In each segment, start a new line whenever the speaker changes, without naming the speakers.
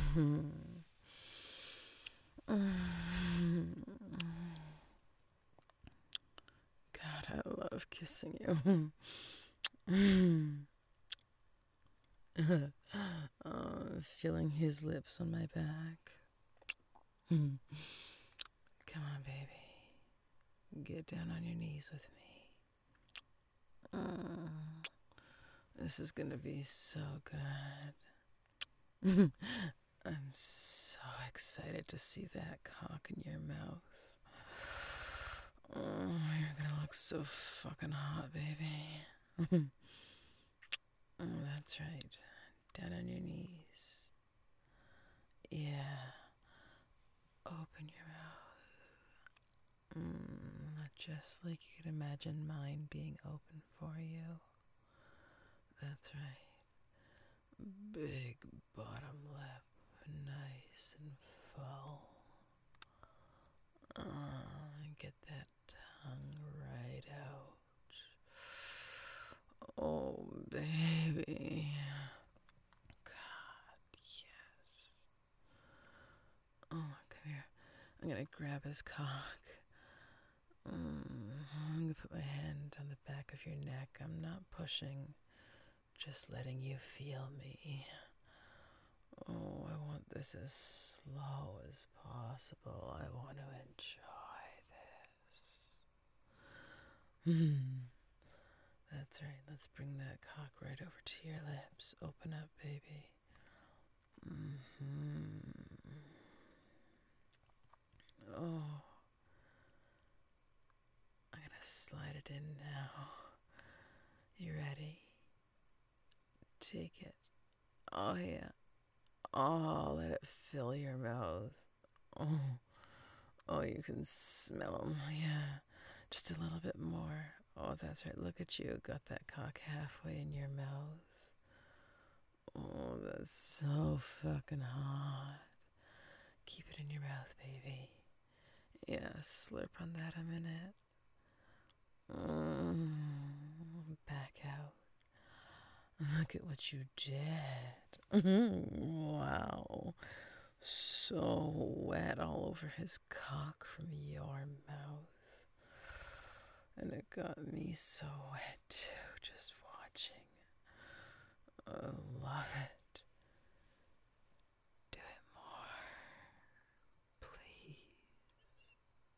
God, I love kissing you. Feeling his lips on my back. Come on, baby. Get down on your knees with me. This is gonna be so good. I'm so excited to see that cock in your mouth. Oh, you're gonna look so fucking hot, baby. Oh, that's right. Down on your knees. Yeah. Open your mouth. Just like you could imagine mine being open for you. That's right. Big bottom lip. Nice and full. Get that tongue right out. Oh, baby. God, yes. Oh, come here. I'm gonna grab his cock. I'm gonna put my hand on the back of your neck. I'm not pushing, just letting you feel me. Oh, I want this as slow as possible. I want to enjoy this. That's right. Let's bring that cock right over to your lips. Open up, baby. Oh, I'm gonna slide it in now. You ready? Take it. Oh, yeah. Oh, let it fill your mouth. Oh, you can smell them. Yeah. Just a little bit more. Oh, that's right. Look at you. Got that cock halfway in your mouth. Oh, that's so fucking hot. Keep it in your mouth, baby. Yeah, slurp on that a minute. Back out. Look at what you did. Wow. So wet all over his cock from your mouth. And it got me so wet too, just watching. I love it. Do it more, please.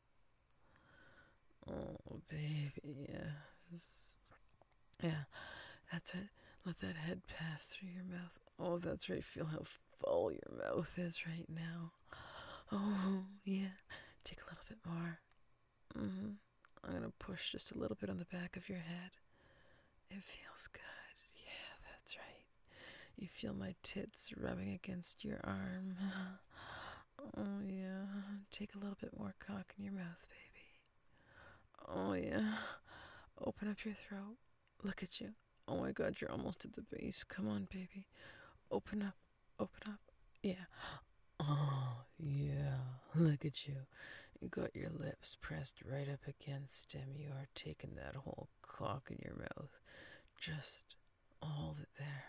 Oh, baby, yes. Yeah, that's right. Let that head pass through your mouth. Oh, that's right. Feel how full your mouth is right now. Oh, yeah. Take a little bit more. I'm going to push just a little bit on the back of your head. It feels good. Yeah, that's right. You feel my tits rubbing against your arm. Oh, yeah. Take a little bit more cock in your mouth, baby. Oh, yeah. Open up your throat. Look at you. Oh my god, you're almost at the base. Come on, baby. Open up. Open up. Yeah. Oh, yeah. Look at you. You got your lips pressed right up against him. You are taking that whole cock in your mouth. Just hold it there.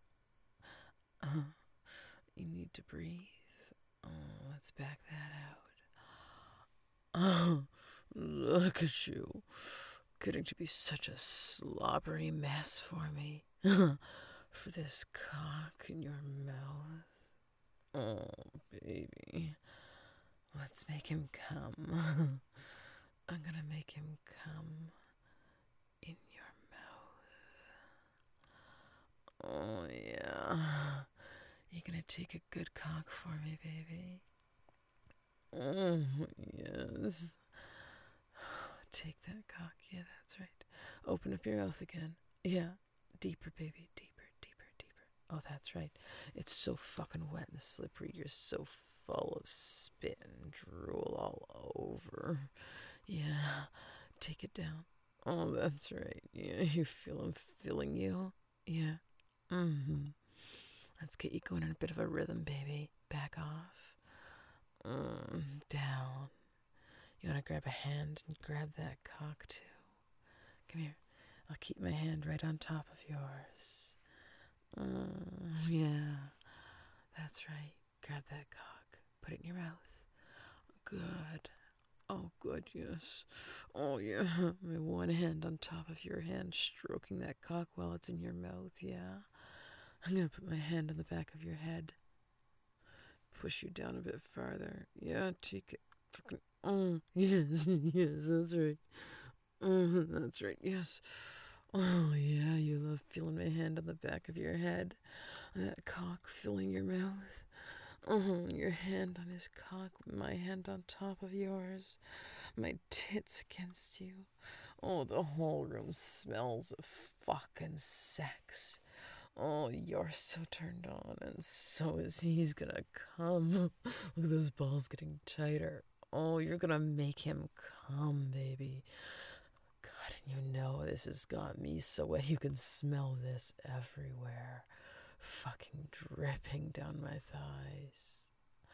You need to breathe. Oh, let's back that out. Oh, look at you. Getting to be such a slobbery mess for me. For this cock in your mouth. Oh, baby. Let's make him come. I'm gonna make him come in your mouth. Oh, yeah. You're gonna take a good cock for me, baby. Oh, yes. Take that cock. Yeah, that's right. Open up your mouth again. Yeah. Deeper, baby. Deeper, deeper, deeper. Oh, that's right. It's so fucking wet and slippery. You're so full of spit and drool all over. Yeah. Take it down. Oh, that's right. Yeah, you feel him filling you. Yeah. Let's get you going in a bit of a rhythm, baby. Back off. Down. You want to grab a hand and grab that cock too? Come here. I'll keep my hand right on top of yours. Yeah. That's right. grab that cock. Put it in your mouth. Good. Oh, good, yes. Oh, yeah. My one hand on top of your hand, stroking that cock while it's in your mouth, yeah. I'm gonna put my hand on the back of your head. Push you down a bit farther. Yeah, take it. Fucking. Oh, yes, yes, that's right. Oh, that's right, yes. Oh, yeah, you love feeling my hand on the back of your head. That cock filling your mouth. Oh, your hand on his cock, my hand on top of yours. My tits against you. Oh, the whole room smells of fucking sex. Oh, you're so turned on, and so is he. He's gonna come. Look at those balls getting tighter. Oh, you're gonna make him come, baby. God, and you know this has got me so wet you can smell this everywhere. Fucking dripping down my thighs.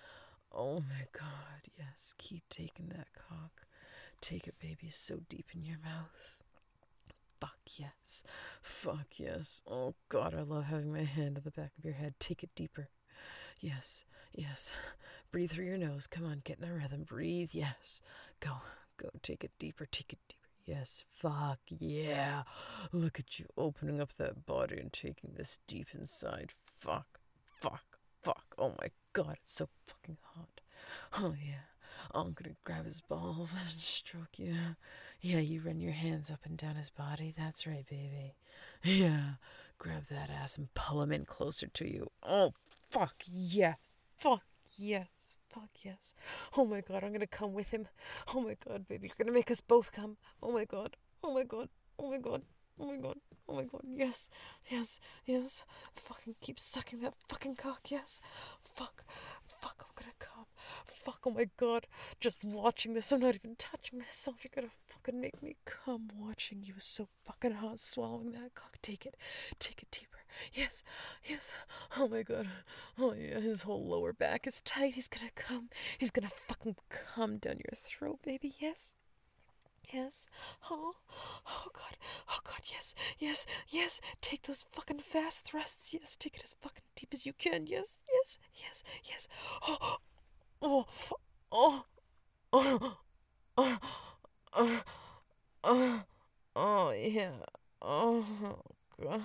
Oh my God, yes, keep taking that cock. Take it, baby, so deep in your mouth. Fuck yes. Fuck yes. Oh God, I love having my hand on the back of your head. Take it deeper. Yes, yes. Breathe through your nose. Come on, get in a rhythm. Breathe, yes. Go, go. Take it deeper, take it deeper. Yes, fuck yeah. Look at you opening up that body and taking this deep inside. Fuck, fuck, fuck. Oh my God, it's so fucking hot. Oh yeah. I'm gonna grab his balls and stroke you. Yeah, you run your hands up and down his body. That's right, baby. Yeah, grab that ass and pull him in closer to you. Oh, fuck yes. Fuck yes. Fuck yes. Oh my God, I'm gonna come with him. Oh my God, baby, you're gonna make us both come. Oh my God. Oh my God. Oh my God. Oh my God. Oh my God. Yes. Yes. Yes. Fucking keep sucking that fucking cock. Yes. Fuck. Fuck. I'm gonna come. Fuck. Oh my God. Just watching this. I'm not even touching myself. You're gonna fucking make me come watching you. So fucking hot. Swallowing that cock. Take it. Take it deeper. Yes. Yes. Oh my God. Oh yeah. His whole lower back is tight. He's gonna come. He's gonna fucking come down your throat, baby. Yes. Yes. Oh. Oh God. Oh God. Yes. Yes. Yes. Take those fucking fast thrusts. Yes. Take it as fucking deep as you can. Yes. Yes. Yes. Yes. Oh. Oh. Oh. Oh. Oh. Oh. Oh. Oh. Yeah. Oh God.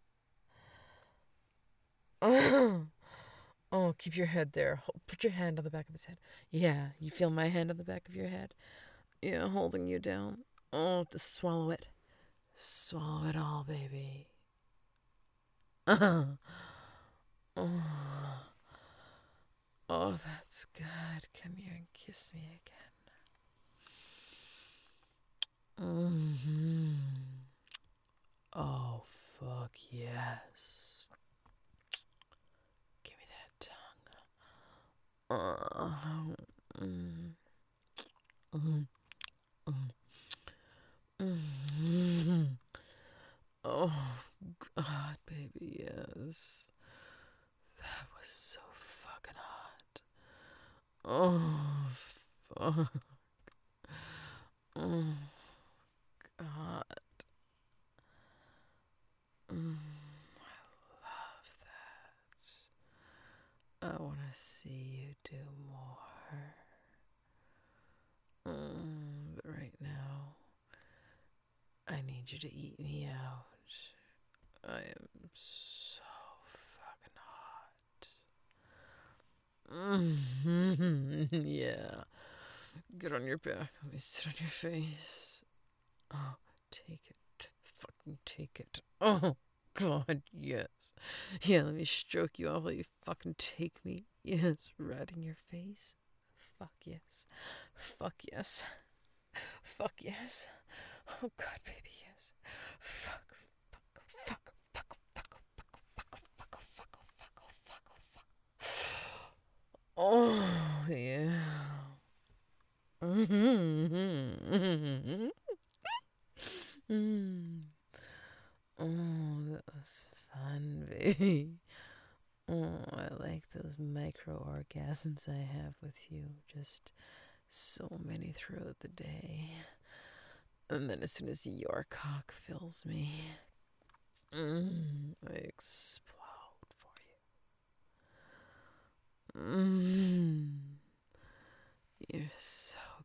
Oh. Oh. Keep your head there. Put your hand on the back of his head. Yeah. You feel my hand on the back of your head? Yeah. Holding you down. Oh. Just swallow it. Swallow it all, baby. Oh, oh, that's good. Come here and kiss me again. Oh, fuck yes. Give me that tongue. Oh, God, baby, yes. That was so fucking hot. Oh, fuck. Oh, God. I love that. I want to see you do more. But right now, I need you to eat me out. I am so fucking hot. Yeah. Get on your back. Let me sit on your face. Oh, take it. Fucking take it. Oh, God, yes. Yeah, let me stroke you off while you fucking take me. Yes, right in your face. Fuck yes. Fuck yes. Fuck yes. Oh, God, baby, yes. Fuck. Fuck. Fuck. Fuck. Fuck. Fuck. Fuck. Fuck. Fuck. Fuck. Fuck. Oh, yeah. Oh, that was fun, baby. Oh, I like those micro orgasms I have with you. Just so many throughout the day. And then as soon as your cock fills me, I explode for you. You're so